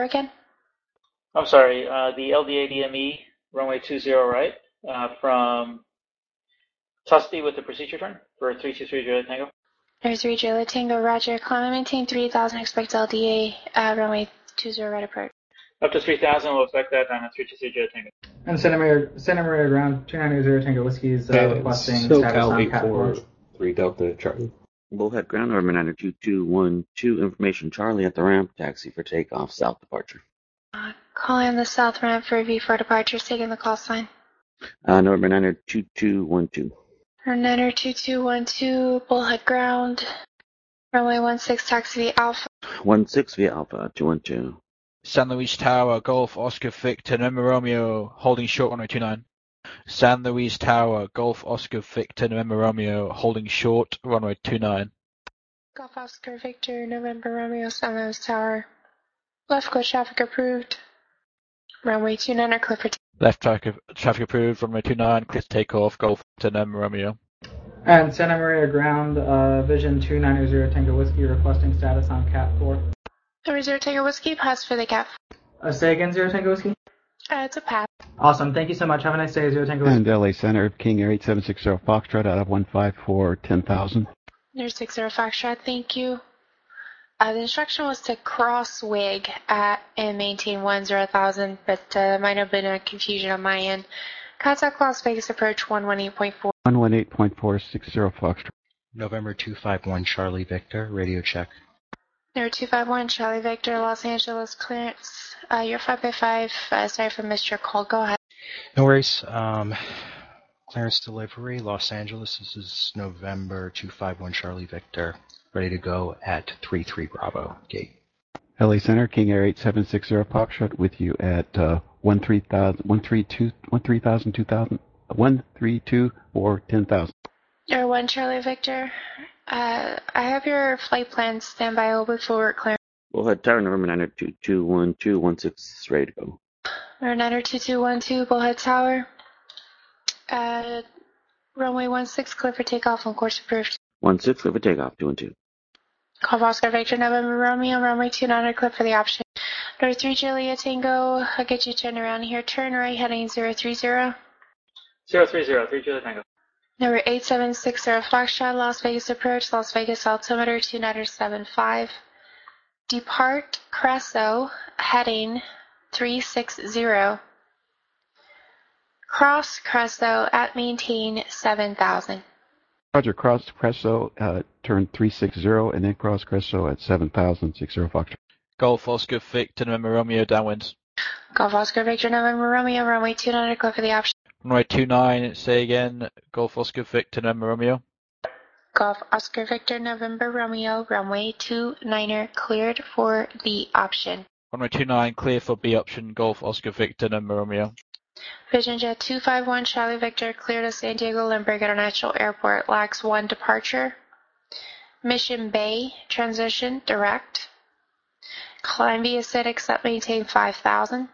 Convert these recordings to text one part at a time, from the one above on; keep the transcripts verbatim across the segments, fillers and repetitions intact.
again? I'm sorry, uh, the L D A D M E, runway two zero right, uh, from Tusty with the procedure turn for three two three Juliet Tango. There's three Juliet Tango, roger. Climb and maintain three thousand, expect L D A, uh, runway two zero right approach. Up to three thousand, we'll expect that down at three two three Juliet Tango. And Santa Maria, Santa Maria ground, two nine zero Tango Whiskey is uh, requesting status on Cat four. three Delta Charlie. Bullhead ground, November niner two two one two, information Charlie at the ramp, taxi for takeoff, south departure. Uh, calling on the south ramp for V four departures, taking the call sign. Uh, November niner two two one two. Niner two two one two, Bullhead ground, runway one six, taxi via Alpha. one six via Alpha, two one two. San Luis Tower, Golf Oscar Victor, November Romeo, holding short runway two nine. San Luis Tower, Golf Oscar Victor, November Romeo, holding short runway two nine. Golf Oscar Victor, November Romeo, San Luis Tower. Left clear traffic approved. Runway two nine are clear for takeoff. Left traffic, traffic approved, runway two nine, clear to takeoff, Golf to November Romeo. And Santa Maria ground, uh, Vision two nine zero Tango Whiskey requesting status on Cat four. Number zero Tango Whiskey, pass for the Cat. Uh, say again, zero Tango Whiskey? Uh, it's a pass. Awesome, thank you so much. Have a nice day, zero Tango Whiskey. And L A Center, King Air eight seven six zero Foxtrot out of one five four, ten thousand. There's six zero Foxtrot, thank you. Uh, the instruction was to cross wig at and maintain one zero thousand, but uh, might have been a confusion on my end. Contact Las Vegas approach one one eight point four. one one eight point four six zero Foxtrot. November two five one Charlie Victor, radio check. Number two five one Charlie Victor, Los Angeles clearance. Uh, you're five by five. Uh, sorry for missed your call. Go ahead. No worries. Um, clearance delivery, Los Angeles. This is November two five one Charlie Victor. Ready to go at three three Bravo gate. L A Center, King Air eight seven six zero Foxtrot with you at uh, one three thousand, one three two, one three thousand, two thousand, one three two four, ten thousand. You're one Charlie Victor. Uh, I have your flight plan standby. I'll be forward clearance. Bullhead Tower, November niner two two one two one six, ready to go. Number niner two two one two, Bullhead Tower. Uh, runway one six, clear for takeoff on course approved. one six, clear for takeoff, two one two. Call Oscar Victor, November Romeo, runway two nine, clear for the option. Number three Juliet Tango, I'll get you turned around here. Turn right, heading zero three zero. zero three zero, three Juliet Tango. Number eight seven six zero Foxtrot, Las Vegas approach, Las Vegas altimeter two nine seven five. Depart Creso, heading three six zero. Cross Creso at maintain seven thousand. Roger, cross Creso, uh, turn three six zero, and then cross Creso at seven thousand, six zero Foxtrot. Golf Oscar Victor, November Romeo, downwind. Golf Oscar Victor, November Romeo, runway two nine, clear for the option. Runway two nine, say again, Golf Oscar Victor, November Romeo. Golf Oscar Victor, November Romeo, runway two niner, cleared for the option. Runway two nine, clear for B option, Golf Oscar Victor, November Romeo. Vision Jet two five one, Charlie Victor, clear to San Diego Lindbergh International Airport, lax one departure. Mission Bay, transition, direct. Climb via S I D, accept, maintain five thousand.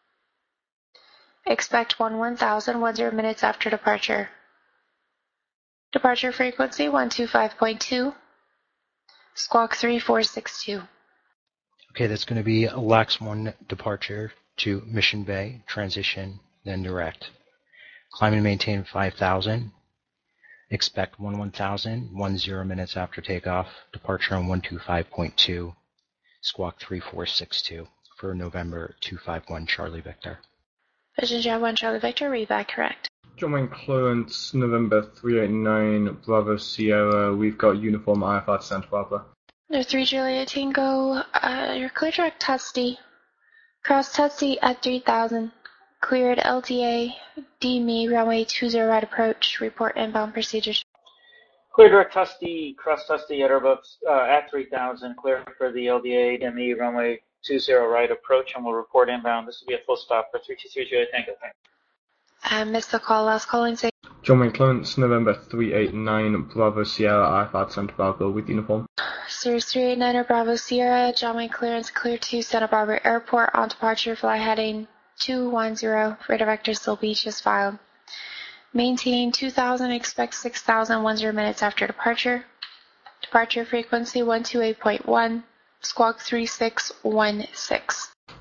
Expect one one thousand, one zero minutes after departure. Departure frequency one two five point two. Squawk three four six two. Okay, that's going to be a lax one departure to Mission Bay, transition, then direct. Climb and maintain five thousand. Expect one one thousand, one zero minutes after takeoff. Departure on one two five point two. Squawk three four six two for November two five one Charlie Victor. Vision Jet one Charlie Victor, read back correct. John Wayne clearance, November three eight nine Bravo Sierra. We've got uniform I F R to Santa Barbara. Number three Juliet Tango, uh, your clear direct Tusty. Cross Tusty at three thousand. Cleared L T A, D M E, runway two zero right approach. Report inbound procedures. Clear direct Tusty, cross Tusty at Airbus uh, at three thousand, clear for the L D A D M E runway two zero right approach, and we'll report inbound. This will be a full stop for three two three Juliet Tango. I missed the call, last calling say. John Wayne clearance, November three eight nine Bravo Sierra, I F R to Santa Barbara with uniform. Series three eight nine Bravo Sierra, John Wayne clearance, clear to Santa Barbara Airport on departure, fly heading two one zero, radar vector Still Beach is filed. Maintain two thousand, expect six thousand, one zero minutes after departure. Departure frequency one two eight point one, squawk three six one six.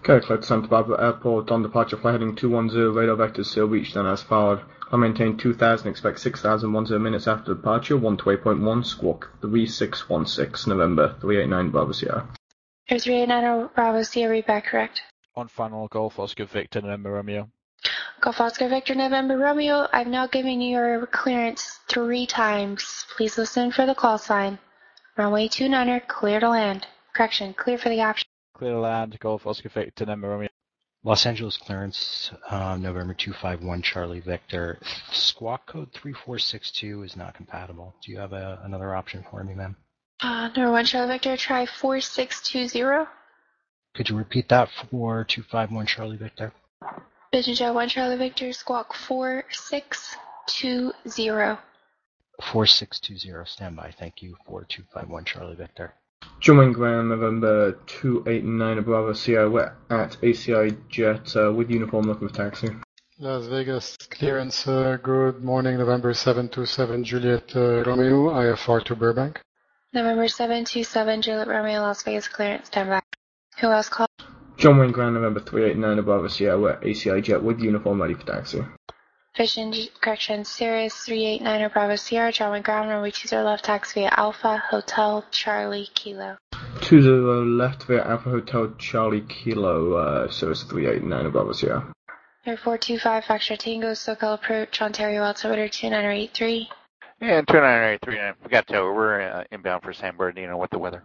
Okay, cleared to Santa Barbara Airport on departure flight heading two one zero, radar vectors still reached and as followed. I maintain two thousand, expect six thousand ten minutes after departure, one two eight point one, squawk three six one six, November three eight nine Bravo Sierra. Air three eight nine Bravo Sierra, read back correct. On final, Golf Oscar Victor November Romeo. Golf Oscar Victor November Romeo, I've now given you your clearance three times. Please listen for the call sign. Runway two niner, clear to land. Correction, clear for the option. Clear to land, Golf Oscar Victor November Romeo. Los Angeles clearance, uh, November two five one Charlie Victor. Squawk code three four six two is not compatible. Do you have a, another option for me, ma'am? Uh, number one Charlie Victor, try four six two zero. Could you repeat that for two five one Charlie Victor? Vision Jet one Charlie Victor, squawk four six two zero. four six two zero, standby. Thank you for two five one Charlie Victor. Jumping ground November two eight nine Bravo Sierra, we're at A C I Jet uh, with uniform looking for taxi. Las Vegas clearance, uh, good morning, November seven two seven Juliet uh, Romeo, I F R to Burbank. November seven two seven Juliet Romeo, Las Vegas clearance, standby. Who else called? John Wayne Ground November three eight nine Bravo Sierra, we're at A C I Jet with uniform ready for taxi. Vision, correction, Sirius three eight nine Bravo Sierra, John Wayne Ground, runway two zero left, taxi via Alpha, Hotel, Charlie, Kilo. two zero left via Alpha Hotel Charlie Kilo, uh, Sirius three eight nine Bravo Sierra. Air four two five Foxtrot Tango, SoCal approach, Ontario altimeter two nine eight three. And two nine eight three, I forgot to, we're uh, inbound for San Bernardino with the weather.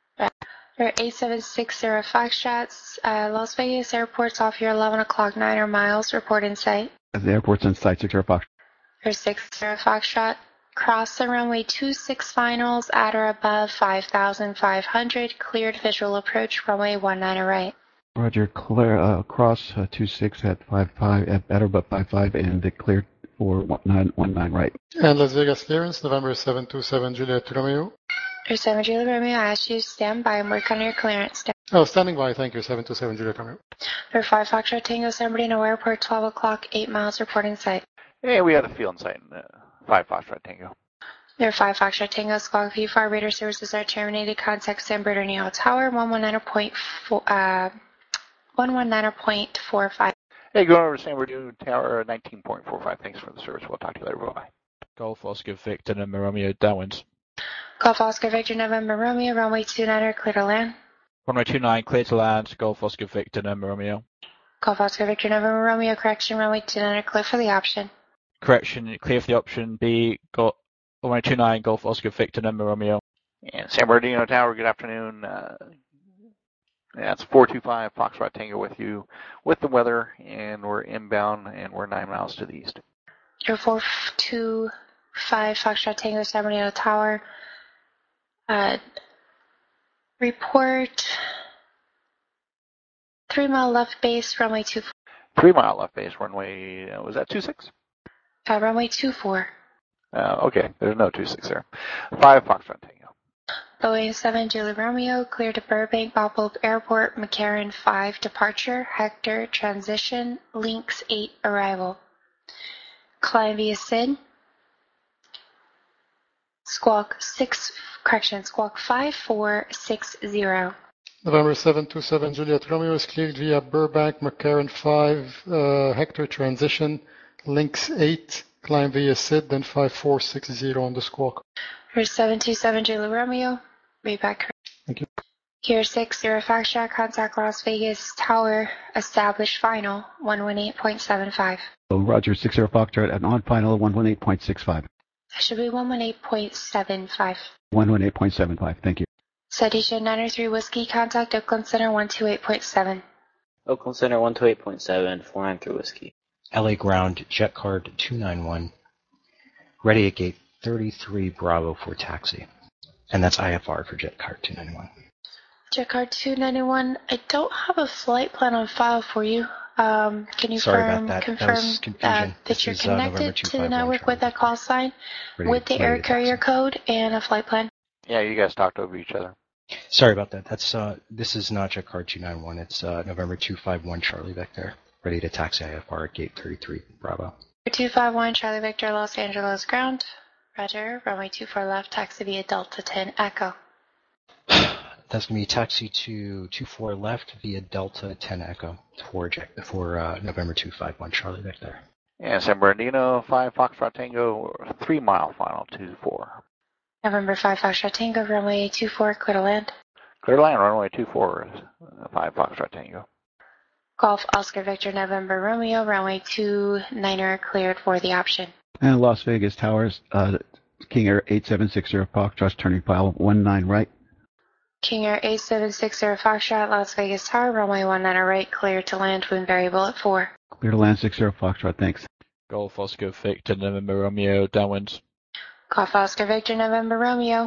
Air eight seven six zero Foxtrot, uh, Las Vegas airport's off your eleven o'clock niner miles, report in sight. The airport's in sight, six zero Fox. Air six zero Foxtrot, cross the runway two six finals at or above five thousand five hundred, cleared visual approach, runway one nine right. Roger, clear, uh, cross uh, two six at five five, at better but five five, and it cleared for one nine one nine right. And Las Vegas clearance, November seven two seven Juliet Romeo. Air seven Juliet Romeo, I asked you to stand by and work on your clearance. Stand. Oh, standing by, thank you, seven two seven Juliet Romeo. Air five Foxtrot Tango, San Bernardino Airport, twelve o'clock, eight miles, report in sight. Hey, we have the field in sight, uh, five Foxtrot Tango. Air five Foxtrot Tango, Squawk V four, radar services are terminated, contact San Bernardino Tower, one one nine point four, uh, one one nine point four five. Hey, going over to San Bernardino Tower, nineteen point four five, thanks for the service, we'll talk to you later, bye-bye. Golf Oscar Victor November Romeo, downwinds. Golf Oscar Victor November Romeo, runway two niner, clear to land. Runway two nine, clear to land, Golf Oscar Victor November Romeo. Golf Oscar Victor November Romeo, correction, runway two niner, clear for the option. Correction, clear for the option B, got runway two nine, Golf Oscar Victor November Romeo. And San Bernardino Tower, good afternoon. Uh, yeah, it's four two five Foxtrot Tango with you with the weather, and we're inbound, and we're nine miles to the east. Air four two five Foxtrot Tango, San Bernardino Tower. Uh, report three mile left base, runway two four. Three mile left base, runway, uh, was that two six? Uh, runway two four. Uh, okay, there's no two six there. Five Foxtrot Tango. Boeing seven Julie Romeo, clear to Burbank, Bob Hope Airport, McCarran five departure, Hector transition, Lynx eight arrival. Climb via S I D. Squawk six, correction, squawk five four six zero. November seven two seven Juliet Romeo is cleared via Burbank, McCarran five, uh, Hector transition, Lynx eight, climb via S I D, then five four six zero on the squawk. Here's seven two seven Julie Romeo, read back. Thank you. Here six zero Foxtrot, contact Las Vegas Tower, established final, one one eight point seven five. So Roger, six zero Foxtrot, and on final, one one eight point six five. That should be one one eight point seven five. one one eight point seven five, thank you. Citation nine oh three Whiskey, contact Oakland Center one two eight point seven. Oakland Center one two eight point seven, four nine three Whiskey. L A ground, jet card two nine one, ready at gate thirty-three Bravo for taxi. And that's I F R for jet card two ninety-one. Jet card two ninety-one, I don't have a flight plan on file for you. Um, can you Sorry firm, about that. confirm That was confusion. uh, that This you're is, uh, November connected two to the five one network with that call sign Ready- with the ready air to carrier taxi. code and a flight plan? Yeah, you guys talked over each other. Sorry about that. That's uh, this is not jet card two ninety-one. It's uh, November two five one Charlie Victor, ready to taxi I F R at gate thirty-three Bravo. two five one Charlie Victor, Los Angeles ground. Roger, runway two four left, taxi via Delta ten Echo. That's going to be taxi to two four left via Delta ten Echo for, for uh, November two five one Charlie Victor. And San Bernardino, five Foxtrot Tango, three mile final, two four. November five Foxtrot Tango, runway two four, clear to land. Clear to land, runway two four, five Foxtrot Tango. Golf Oscar Victor November Romeo, runway two niner cleared for the option. And Las Vegas Towers, uh, King Air eight seven six zero Foxtrot, turning pile one nine right. King Air eight seven six zero Foxtrot, Las Vegas Tower, runway one niner right, clear to land, wind variable at four. Clear to land six zero Foxtrot, thanks. Golf Oscar Victor November Romeo, downwind. Golf Oscar Victor November Romeo.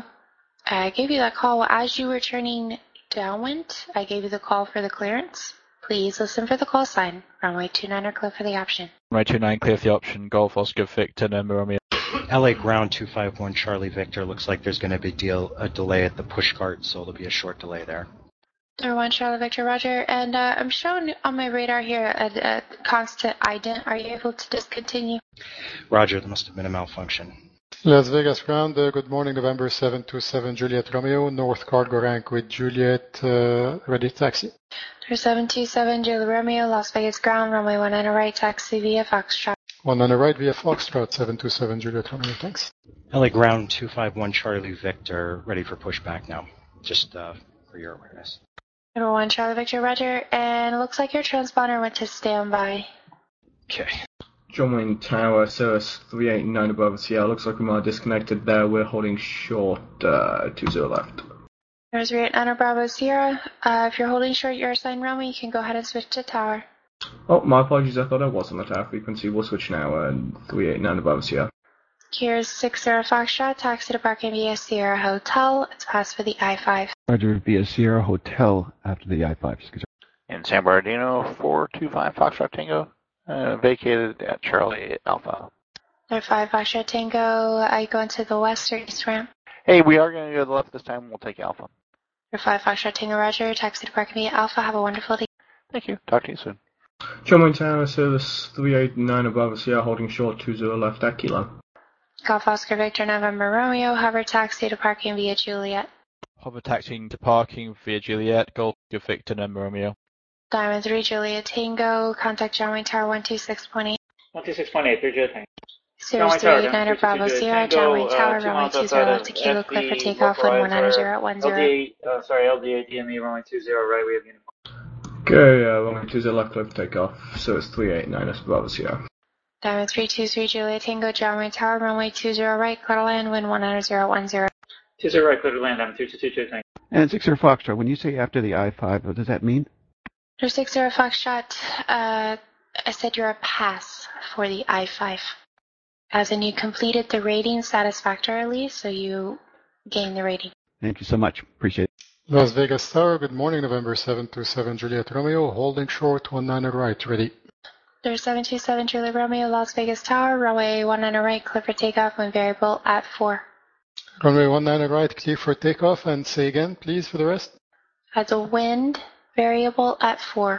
I gave you that call as you were turning downwind. I gave you the call for the clearance. Please listen for the call sign. Runway two niner clear for the option. Runway two nine clear for the option. Golf Oscar Victor November Romeo. L A ground two five one Charlie Victor. Looks like there's going to be deal, a delay at the push cart, so there'll be a short delay there. There one Charlie Victor Roger, and uh, I'm showing on my radar here a, a constant ident. Are you able to discontinue? Roger, there must have been a malfunction. Las Vegas ground, uh, good morning, November seven two seven Juliet Romeo, North cargo rank with Juliet, uh, ready taxi. There's seven two seven Juliet Romeo, Las Vegas ground, runway one niner right, taxi via Foxtrot. One niner right via Foxtrot, seven two seven Juliet Romeo, thanks. L A ground two five one Charlie Victor, ready for pushback now, just uh, for your awareness. Number one Charlie Victor Roger, and it looks like your transponder went to standby. Okay. John Wayne Tower, Cirrus three eight nine above Seattle. Looks like we might have disconnected there. We're holding short, uh, two zero left. There's three eight nine Bravo Sierra. Uh, if you're holding short your assigned runway, you can go ahead and switch to tower. Oh, my apologies. I thought I was on the tower frequency. We'll switch now, and three eight nine above Sierra. Here's six zero Foxtrot, taxi to parking via Sierra Hotel. It's passed for the I five. Roger, via Sierra Hotel after the I five. In San Bernardino, four two five Foxtrot Tango, uh, vacated at Charlie Alpha. There five Foxtrot Tango. I go into the west or east ramp. Hey, we are going to go to the left this time. We'll take Alpha. There five Foxtrot Tango Roger, taxi to parking via Alpha. Have a wonderful day. Thank you. Talk to you soon. John Wayne Tower, Cirrus three eight nine above Sierra, holding short, two zero left at Kilo. Golf Oscar Victor November Romeo, hover taxi to parking via Juliet. Hover taxiing to parking via Juliet, Golf Oscar Victor November Romeo. Diamond three Juliet Tango, contact John Wayne Tower one two six point eight. one two six point eight, three Juliet Tango. Series three eight nine Bravo Sierra, John Wayne Tower, runway two zero left to Kilo, clear for takeoff, wind one niner zero at one zero. L D A, uh, sorry, L D A D M E, runway two zero right, we have uniform. Okay, uh, runway two zero left, clear for takeoff. Cirrus three eight nine above Sierra. Diamond three two three Juliet Tango, John Wayne Tower, runway two zero right, clear to land, wind one niner zero at one zero. two zero right, clear to land, Diamond three two two Juliet Tango. And six zero Foxtrot, when you say after the I five, what does that mean? There's six zero Foxtrot, uh, I said you're a pass for the I five. As in you completed the rating satisfactorily, so you gained the rating. Thank you so much. Appreciate it. Las Vegas Tower, good morning, November seven two seven Juliet Romeo, holding short, one niner right, ready. There's seven two seven Juliet Romeo, Las Vegas Tower, runway one niner right, clear for takeoff, wind variable at four. Runway one niner right, clear for takeoff, and say again, please, for the rest. At the wind variable at four.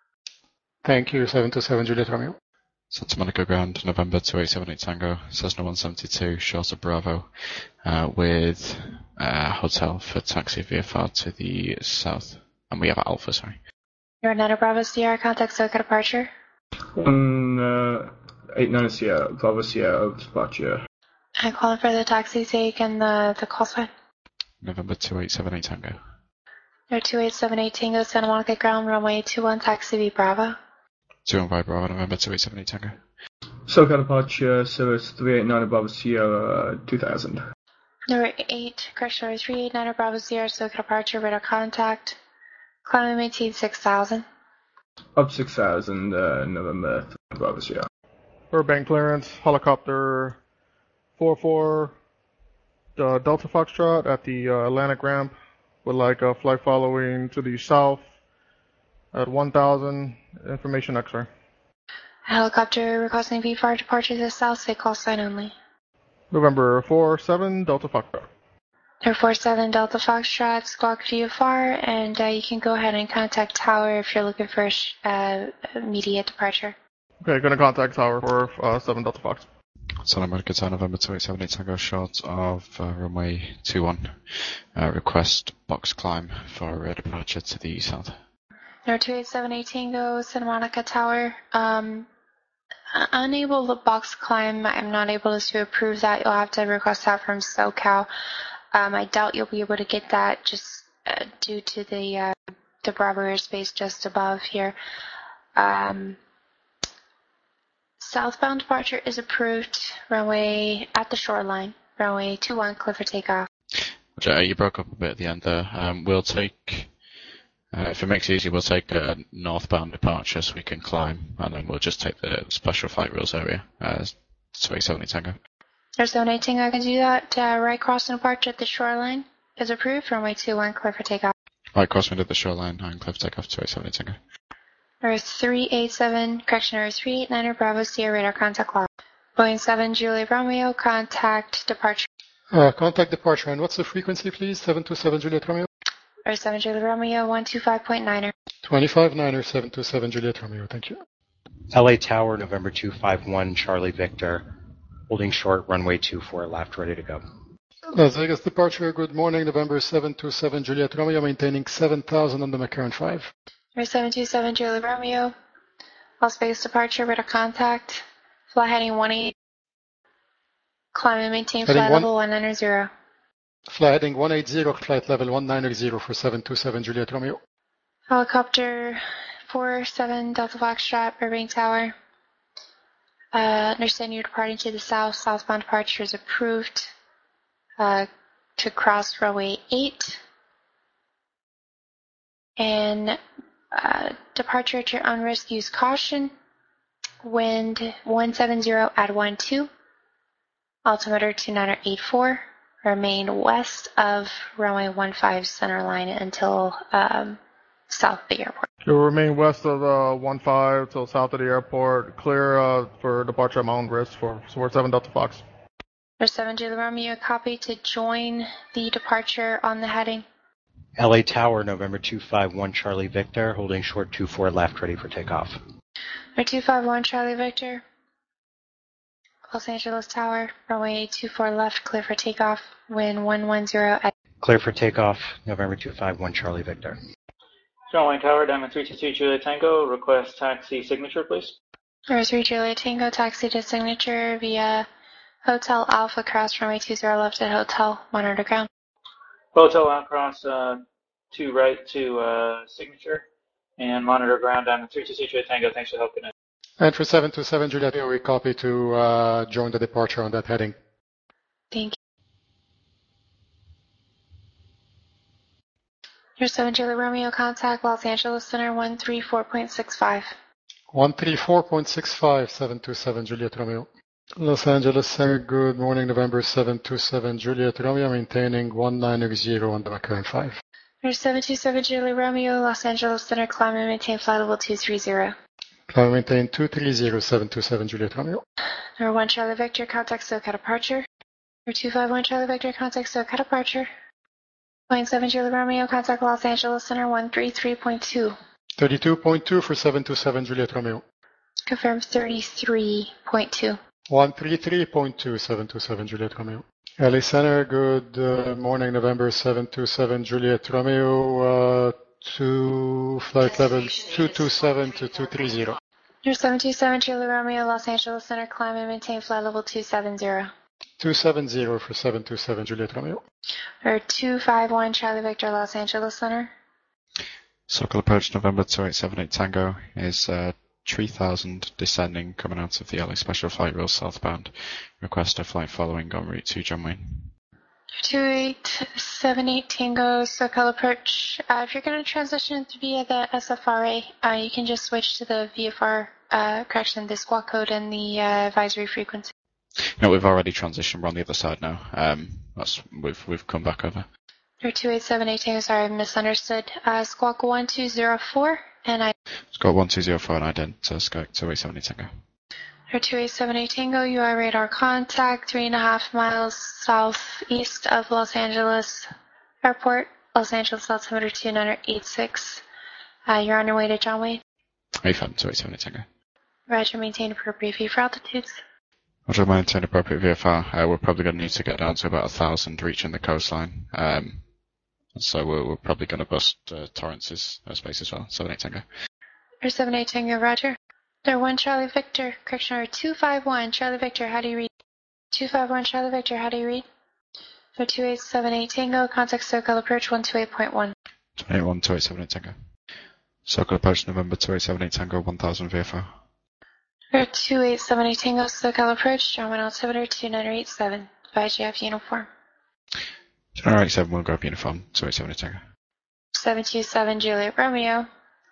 Thank you, seven two seven Juliet Romeo. Santa Monica ground, November two eight seven eight Tango, Cessna one seventy-two, short of Bravo, uh, with uh, hotel for taxi V F R to the south. And we have Alpha, sorry. You're Nana Bravo Sierra, contact SoCal departure. One, uh, eight nine Sierra, Bravo Sierra, over departure. I'm calling for the taxi take and the, the call sign. November two eight seven eight Tango. You're two eight seven eight Tango, Santa Monica ground, runway two one taxi V Bravo. two one five Bravo, November two eight seven eight Tango. SoCal departure, Cirrus three eight nine above Sierra, uh, two thousand. Number eight, correction number three eight nine Bravo Sierra, SoCal departure, radar contact. Climb and maintain six thousand. Up six thousand, uh, November three Bravo Sierra. Burbank clearance, helicopter four four, uh, Delta Foxtrot at the uh, Atlantic ramp, with like a flight following to the south at one thousand, information X-ray. Helicopter requesting V F R departure to the south, say call sign only. November four seven, Delta Foxtrot. There four seven Delta Foxtrot, squawk V F R, and uh, you can go ahead and contact Tower if you're looking for uh, immediate departure. Okay, gonna contact Tower for uh, seven Delta Fox. Santa Monica Tower, November two eight seven eight Tango, short of uh, runway two one. Uh, request box climb for uh, departure to the south. Number two eight seven eight Tango, Santa Monica Tower. Um, unable to box climb. I'm not able to approve that. You'll have to request that from SoCal. Um, I doubt you'll be able to get that just uh, due to the uh, the Bravo airspace just above here. Um, southbound departure is approved. Runway at the shoreline. Runway two one, clear for takeoff. Uh, you broke up a bit at the end there. Um, we'll take, uh, if it makes it easy, we'll take a northbound departure so we can climb, and then we'll just take the special flight rules area. Uh, two eight seven eight Tango. There's no anything I can do that. Uh, right crossing departure at the shoreline is approved. Runway two one, clear for takeoff. Right crosswind at the shoreline, and clear for takeoff, two eight seven eight Tango. Number three eight seven, correction, number three eight nine Bravo Sierra radar contact log. Boeing seven Juliet Romeo, contact departure. Uh, contact departure, and what's the frequency, please? seven two seven Juliet Romeo. Or seven Juliet Romeo, one two five point nine er. twenty-five niner, seven two seven Juliet Romeo, thank you. L A Tower, November two five one, Charlie Victor, holding short, runway two four left, ready to go. Las Vegas departure, good morning, November seven two seven Juliet Romeo, maintaining seven thousand on the McCarran five. Or seven two seven Juliet Romeo, Las Vegas departure, radar contact, fly heading one eight, climb and maintain Heading flight one- level one nine zero. Fly heading one eighty, flight level one nine zero for seven two seven Juliet Romeo. Helicopter four seven Delta Foxtrot, Burbank Tower. Uh, understand you're departing to the south. Southbound departure is approved uh, to cross runway eight. And uh, departure at your own risk, use caution. Wind one seventy at one two. Altimeter two nine eight four. Remain west of runway one five center line until um, south of the airport. You'll remain west of uh, one five till south of the airport. Clear uh, for departure at my own risk for four seven Delta Fox. For seven Juliet Romeo, copy to join the departure on the heading. L A Tower, November two five one, Charlie Victor, holding short two four left, ready for takeoff. For two five one Charlie Victor, Los Angeles Tower, runway two four left, clear for takeoff, wind one one zero at... Clear for takeoff, November two five one, Charlie Victor. John Wayne Tower, Diamond three two two Juliet Tango, request taxi signature, please. Number three Juliet Tango, taxi to signature via Hotel Alpha, cross runway two zero left at Hotel, one underground. Hotel Outcross, uh, two right to uh, signature, and monitor ground Diamond three two two Juliet Tango. Thanks for helping us. And for seven two seven Juliet Romeo, we copy to uh, join the departure on that heading. Thank you. Your seven Juliet Romeo, contact Los Angeles Center one three four point six five. one three four point six five, seven two seven Juliet Romeo. Los Angeles Center, good morning, November seven two seven Juliet Romeo, maintaining one nine zero on the McCarran five. Your seven two seven Juliet Romeo, Los Angeles Center, climb and maintain flight level two three zero. Climb maintain two three zero, seven two seven Juliet Romeo. Number one Charlie Victor, contact SoCal departure. Number two five one Charlie Victor, contact SoCal departure. Point seven Juliet Romeo, contact Los Angeles Center one three three point two. thirty-two point two for seven two seven Juliet Romeo. Confirm thirty-three point two. one thirty-three point two, seven two seven Juliet Romeo. L A Center, good uh, morning, November seven two seven Juliet Romeo, uh, to flight level two two seven to two three zero. Your seven two seven Juliet Romeo, Los Angeles Center, climb and maintain flight level two seven zero. two seven zero for seven two seven Juliet Romeo. Or two five one Charlie Victor, Los Angeles Center. Circle approach November two eight seven eight Tango is uh, three thousand descending coming out of the L A Special Flight Rules southbound. Request a flight following en route to John Wayne. two eight seven eight Tango, SoCal approach. Uh, if you're going to transition via the S F R A, uh, you can just switch to the V F R, uh, correction, the squawk code and the uh, advisory frequency. No, we've already transitioned. We're on the other side now. Um, that's we've we've come back over. Or two eight seven eight Tango, sorry, I misunderstood. Uh, squawk one two zero four, and I... It's got one two zero four and ident, uh, Skype two eight seven eight Tango. Or two eight seven eight Tango, U I radar contact, three and a half miles southeast of Los Angeles Airport, Los Angeles altimeter two nine eight six. Uh, you're on your way to John Wayne. A F M two eight seven eight Tango. Roger, maintain appropriate V for altitudes. Roger, maintain appropriate V F R. Uh, we're probably going to need to get down to about a thousand reaching the coastline. Um, so we're, we're probably going to bust uh, Torrance's uh, space as well. seven eight Tango. Or seven eight Tango, Roger. There one Charlie Victor, correction number two five one, Charlie Victor, how do you read? two five one, Charlie Victor, how do you read? For two eight seven eight Tango, contact SoCal approach one two eight point one. two eight one, two eight seven eight Tango. SoCal approach November two eight seven eight Tango, one thousand V F R. For two eight seven eight Tango, SoCal approach, John one altimeter two nine eight seven, five J F uniform. two nine eight seven, one grab uniform, two eight seven eight Tango. seven two seven Juliet Romeo.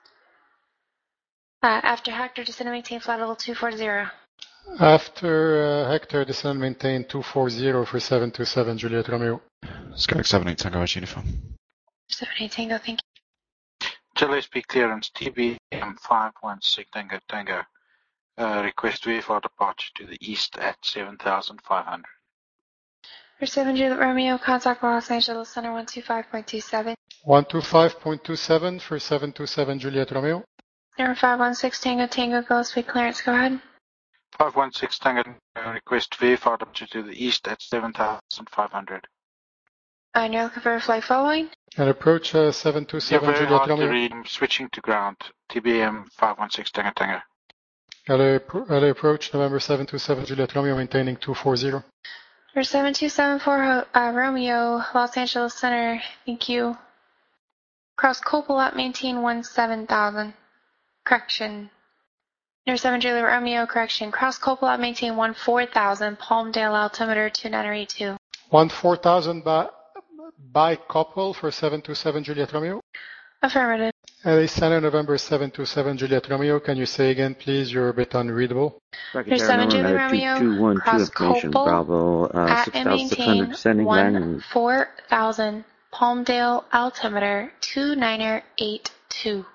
Uh, after Hector, descend and maintain flight level two four zero. After uh, Hector, descend and maintain two four zero for seven two seven Juliet Romeo. Skyx seven eight Tango as uniform. seven eight Tango, thank you. J L S P clearance, T B M five one six Tango Tango. Uh, request V F R departure to the east at seven thousand five hundred. For seven Juliet Romeo, contact Los Angeles Center one two five point two seven. one two five point two seven for seven two seven Juliet Romeo. Number five one six Tango Tango, go speed clearance, go ahead. five one six Tango, request V F R departure to the east at seven thousand five hundred. And you're looking for a flight following? And approach uh, seven two Yeah, seven very Juliet hard to Romeo. read. I'm switching to ground. T B M five one six Tango Tango. L A, L A approach November seven two seven Juliet Romeo, maintaining two four zero. For seven two seven four uh, Romeo, Los Angeles Center, thank you. Cross Coppola, maintain one seven thousand. Correction. Number seven Juliet Romeo, correction. Cross Coppola, maintain one four thousand. Palmdale altimeter two nine eight two. one four thousand by, by couple for seven two seven Juliet Romeo. Affirmative. L A Center November seven two seven Juliet Romeo. Can you say again, please? You're a bit unreadable. There's seven Juliet Romeo, two two one two cross information, Copel, Bravo, uh, at six and thousand six hundred maintain descending, landing. one four thousand. Palmdale altimeter two nine eight two.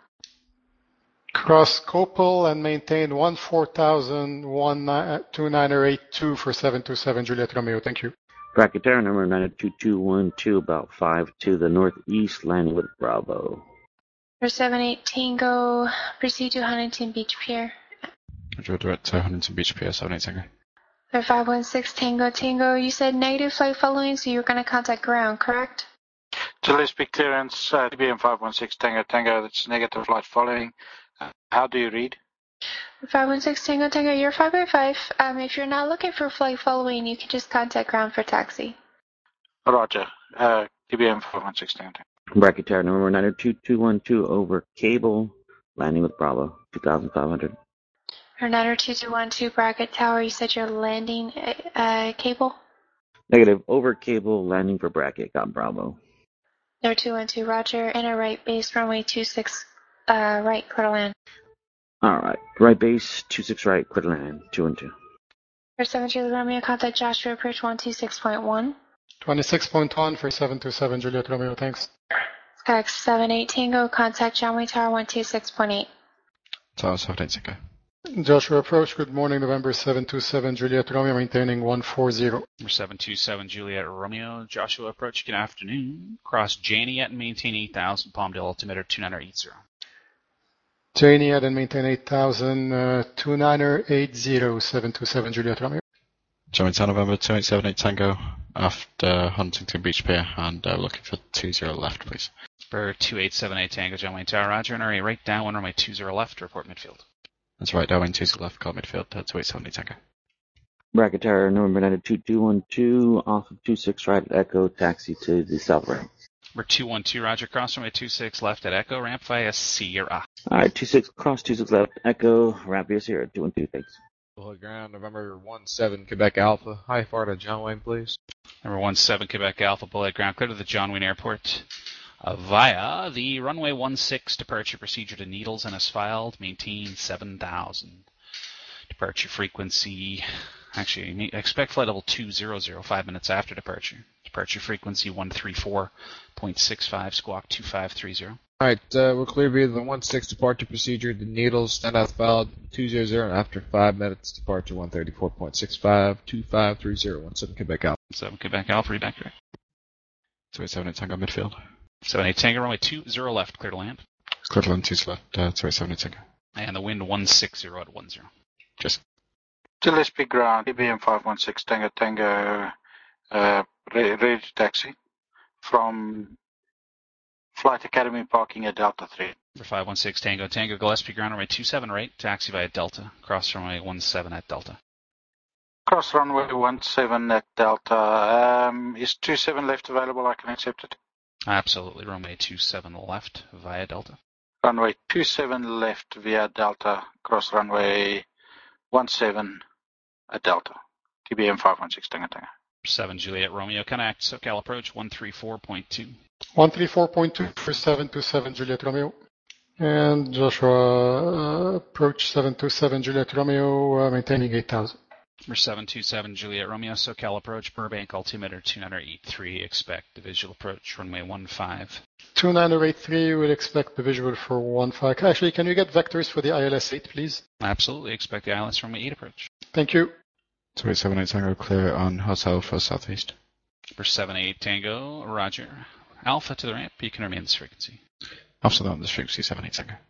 Cross Copel and maintain one four thousand two nine eight two for seven two seven Juliet Romeo. Thank you. Bracketeer number nine two two one two, about five to the northeast, landing with Bravo. For seven eight Tango, proceed to Huntington Beach Pier. Roger, direct to Huntington Beach Pier, seven eight Tango. For five one six Tango Tango, you said negative flight following, so you were going to contact ground, correct? J L S P clearance, uh, T B M five one six Tango Tango. That's negative flight following. Uh, how do you read? For five one six Tango Tango, you're five by five. Um, if you're not looking for flight following, you can just contact ground for taxi. Roger. Uh, T B M five one six Tango Tango. Bracketeer number nine two two one two over cable, landing with Bravo, two thousand five hundred. For nine two two one two Bracket Tower, you said you're landing uh, cable? Negative, over cable, landing for Bracket, got Bravo. There two one two Roger, inner right base, runway two six uh, right, clear to land. Alright, right base, two six right, clear to land, two and two. For seven Juliet Romeo, contact Joshua approach one two six point one. twenty-six point one for seven two seven Juliet Romeo. Thanks. Skyx seven eight Tango, contact John Tower one two six point eight. Tower seven eight Tango. Joshua approach, good morning, November seven two seven Juliet Romeo, maintaining one four zero. Number seven two seven Juliet Romeo, Joshua approach, good afternoon. Cross Janiet and maintain eight thousand, Palmdale altimeter two nine eight zero. Janiet and maintain eight thousand, uh, two nine eight zero, seven two seven Juliet Romeo. German Tower November two eight seven eight Tango after Huntington Beach Pier and uh, looking for two zero left, please. For two eight seven eight Tango, John Wayne Tower, Roger, and area right down, one runway two zero left, report midfield. That's right, Darwin two zero left, call midfield, uh, two eight seven eight Tango. Bracketeer number nine two two one two, off of two six right at Echo, taxi to the south ramp. Number two one two, Roger, cross runway two six left at Echo, ramp via Sierra. Alright, two six, cross two six left, Echo, ramp via Sierra, two one two, thanks. Bullet ground, November one seven, Quebec Alpha. High far to John Wayne, please. Number one seven, Quebec Alpha, bullet ground, clear to the John Wayne Airport. Uh, via the runway one six, departure procedure to Needles and as filed, maintain seven thousand. Departure frequency, actually, expect flight level two zero zero, five minutes after departure. Departure frequency one three four point six five, squawk two five three zero. Alright, uh, we're clear via the one six departure procedure to Needles, stand as filed, two zero zero, and after five minutes, departure one thirty-four point six five, two five three zero, one seven Quebec Alpha. seven Quebec Alpha, read back direct. two eight seven eight Tango midfield. seven eight Tango, runway two zero left, clear to land. Clear to land two left, uh, two eight seven eight Tango. And the wind one six zero at one zero. Just Gillespie ground, T B M five one six Tango Tango, uh, ready, ready to taxi from Flight Academy parking at Delta three. For five one six Tango Tango, Gillespie ground runway two seven right, taxi via Delta, cross runway one seven at Delta. Cross runway one seven at Delta. Um, is two seven left available? I can accept it. Absolutely, runway two seven left via Delta. Runway two seven left via Delta, cross runway one seven at Delta. T B M five one six Tango Tango. seven Juliet Romeo, connect, SoCal approach one three four point two. one three four point two for seven two seven Juliet Romeo. And Joshua, uh, approach seven two seven Juliet Romeo, uh, maintaining eight thousand. For seven two seven Juliet Romeo, SoCal approach, Burbank altimeter two nine eight three, expect the visual approach, runway one five. two nine eight three, we'll expect the visual for one five. Actually, can you get vectors for the I L S eight, please? Absolutely, expect the I L S runway eight approach. Thank you. two eight seven eight Tango, clear on hotel for southeast. For seven eight Tango, roger. Alpha to the ramp, you can remain this frequency. Alpha on this frequency, seven eight Tango.